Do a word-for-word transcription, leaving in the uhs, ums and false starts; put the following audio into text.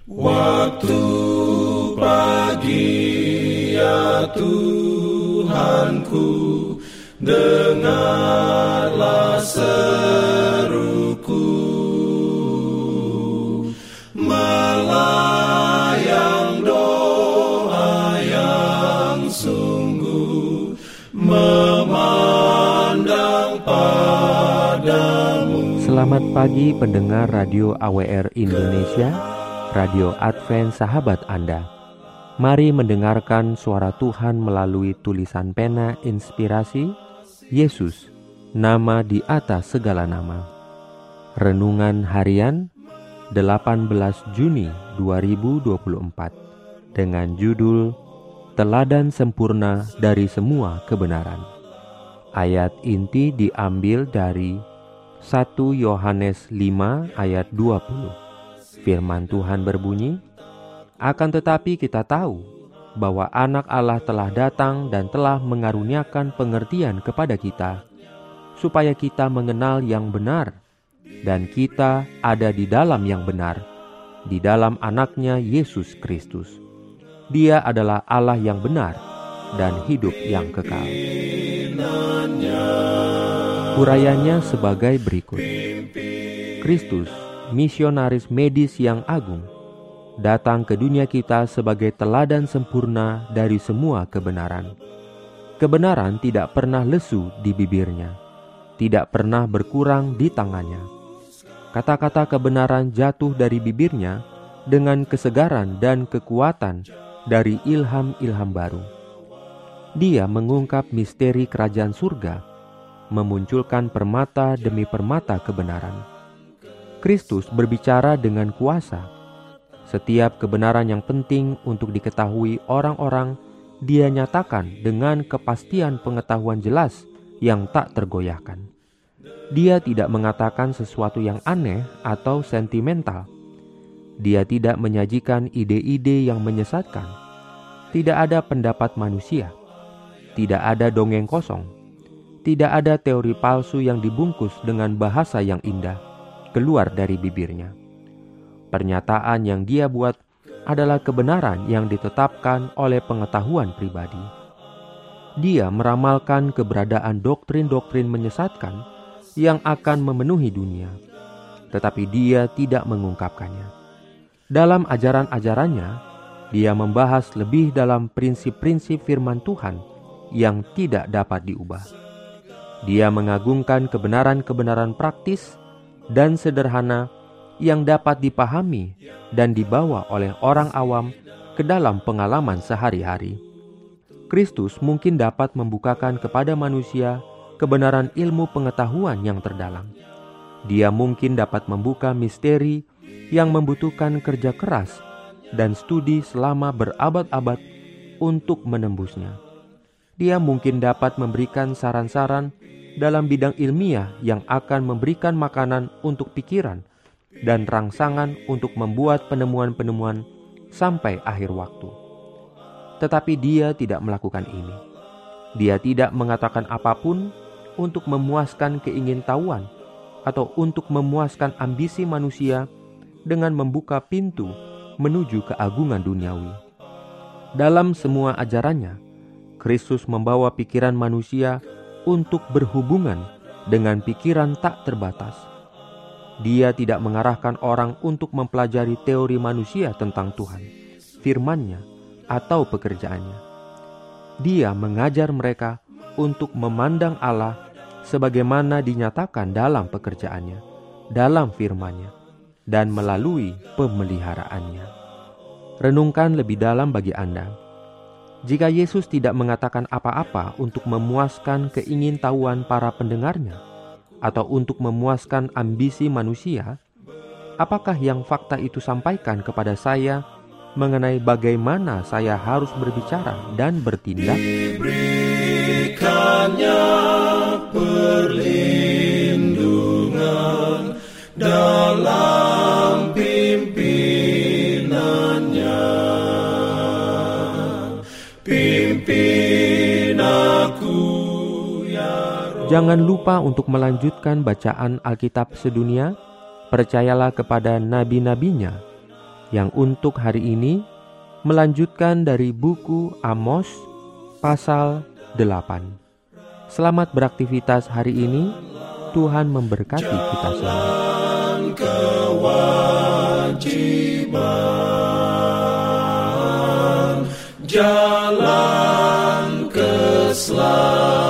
Waktu pagi ya Tuhanku, dengarlah seruku, melayang doa yang sungguh, memandang padamu. Selamat pagi pendengar Radio A W R Indonesia, Radio Advent Sahabat Anda. Mari mendengarkan suara Tuhan melalui tulisan pena inspirasi Yesus, nama di atas segala nama. Renungan harian delapan belas Juni dua ribu dua puluh empat dengan judul Teladan Sempurna dari Semua Kebenaran. Ayat inti diambil dari satu Yohanes lima ayat dua puluh. Firman Tuhan berbunyi, "Akan tetapi kita tahu bahwa Anak Allah telah datang dan telah mengaruniakan pengertian kepada kita, supaya kita mengenal yang benar, dan kita ada di dalam yang benar, di dalam Anaknya Yesus Kristus. Dia adalah Allah yang benar dan hidup yang kekal." Urayanya sebagai berikut. Kristus, misionaris medis yang agung, datang ke dunia kita sebagai teladan sempurna dari semua kebenaran. Kebenaran tidak pernah lesu di bibirnya, tidak pernah berkurang di tangannya. Kata-kata kebenaran jatuh dari bibirnya dengan kesegaran dan kekuatan dari ilham-ilham baru. Dia mengungkap misteri kerajaan surga, memunculkan permata demi permata kebenaran. Kristus berbicara dengan kuasa. Setiap kebenaran yang penting untuk diketahui orang-orang, Dia nyatakan dengan kepastian pengetahuan jelas yang tak tergoyahkan. Dia tidak mengatakan sesuatu yang aneh atau sentimental. Dia tidak menyajikan ide-ide yang menyesatkan. Tidak ada pendapat manusia. Tidak ada dongeng kosong. Tidak ada teori palsu yang dibungkus dengan bahasa yang indah keluar dari bibirnya. Pernyataan yang dia buat adalah kebenaran yang ditetapkan oleh pengetahuan pribadi. Dia meramalkan keberadaan doktrin-doktrin menyesatkan yang akan memenuhi dunia, tetapi dia tidak mengungkapkannya. Dalam ajaran-ajarannya, dia membahas lebih dalam prinsip-prinsip firman Tuhan yang tidak dapat diubah. Dia mengagungkan kebenaran-kebenaran praktis dan sederhana yang dapat dipahami dan dibawa oleh orang awam ke dalam pengalaman sehari-hari. Kristus mungkin dapat membukakan kepada manusia kebenaran ilmu pengetahuan yang terdalam. Dia mungkin dapat membuka misteri yang membutuhkan kerja keras dan studi selama berabad-abad untuk menembusnya. Dia mungkin dapat memberikan saran-saran dalam bidang ilmiah yang akan memberikan makanan untuk pikiran dan rangsangan untuk membuat penemuan-penemuan sampai akhir waktu. Tetapi dia tidak melakukan ini. Dia tidak mengatakan apapun untuk memuaskan keingintahuan atau untuk memuaskan ambisi manusia dengan membuka pintu menuju keagungan duniawi. Dalam semua ajarannya, Kristus membawa pikiran manusia untuk berhubungan dengan pikiran tak terbatas. Dia tidak mengarahkan orang untuk mempelajari teori manusia tentang Tuhan, firman-Nya, atau pekerjaannya. Dia mengajar mereka untuk memandang Allah sebagaimana dinyatakan dalam pekerjaannya, dalam firman-Nya, dan melalui pemeliharaannya. Renungkan lebih dalam bagi Anda. Jika Yesus tidak mengatakan apa-apa untuk memuaskan keingintahuan para pendengarnya atau untuk memuaskan ambisi manusia, apakah yang fakta itu sampaikan kepada saya mengenai bagaimana saya harus berbicara dan bertindak? Diberikannya perlindungan dalam pimpinannya. Pimpin aku ya Roh. Jangan lupa untuk melanjutkan bacaan Alkitab sedunia. Percayalah kepada nabi-nabinya yang untuk hari ini melanjutkan dari buku Amos pasal delapan. Selamat beraktivitas hari ini. Tuhan memberkati kita semua. Kewajiban, jalan keselamatan.